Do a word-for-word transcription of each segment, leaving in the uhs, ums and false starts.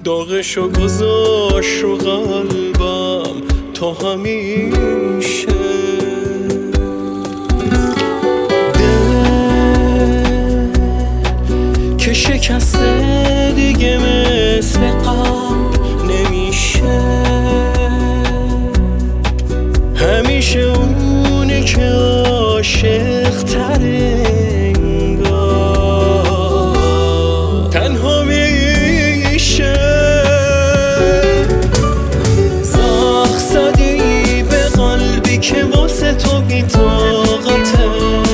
داغشو گذاشت رو قلبم تا همیشه. دل که شکسته دیگه مثل قبل نمیشه، همیشه اونی که عاشق تره انگار تنها میشه. زخم زدی به قلبی که واسه تو بی‌طاقته،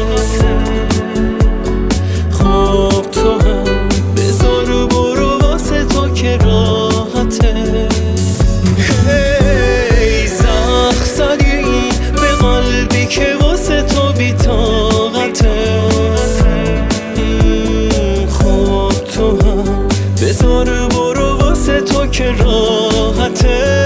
خب تو هم بذار برو واسه تو که راحته. هی زخم زدی به قلبی که واسه تو بی‌طاقته، خب تو هم بذار برو واسه تو که راحته.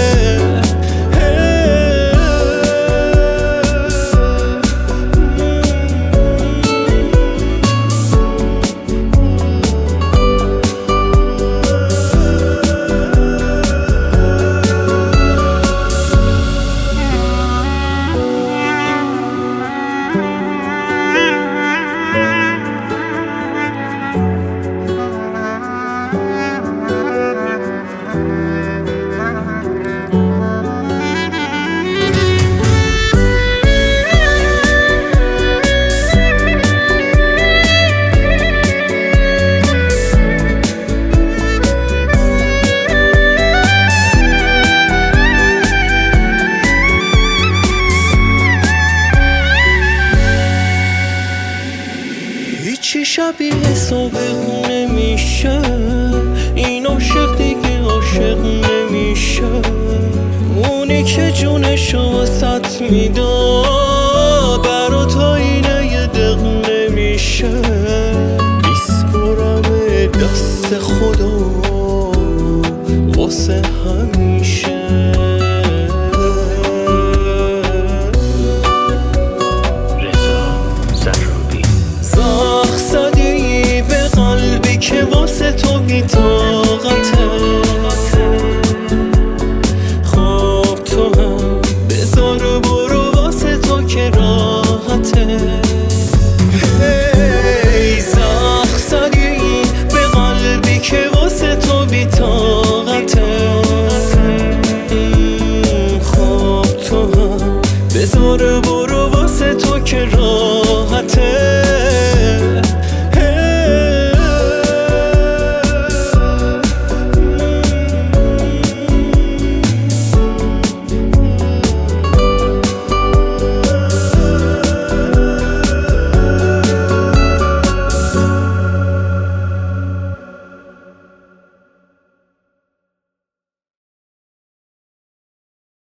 هیچی شبیه سابق نمیشه، این عاشق دیگه عاشق نمیشه. اونی که جونشو واسط میداد برا تا اینه یه دق نمیشه. میسپرم دست خدا واسه همیشه. که واسه تو بی‌طاقته، خب تو هم بذار برو واسه تو که راحته. هی زخم زدی به قلبی که واسه تو بی‌طاقته، خب تو هم بذار برو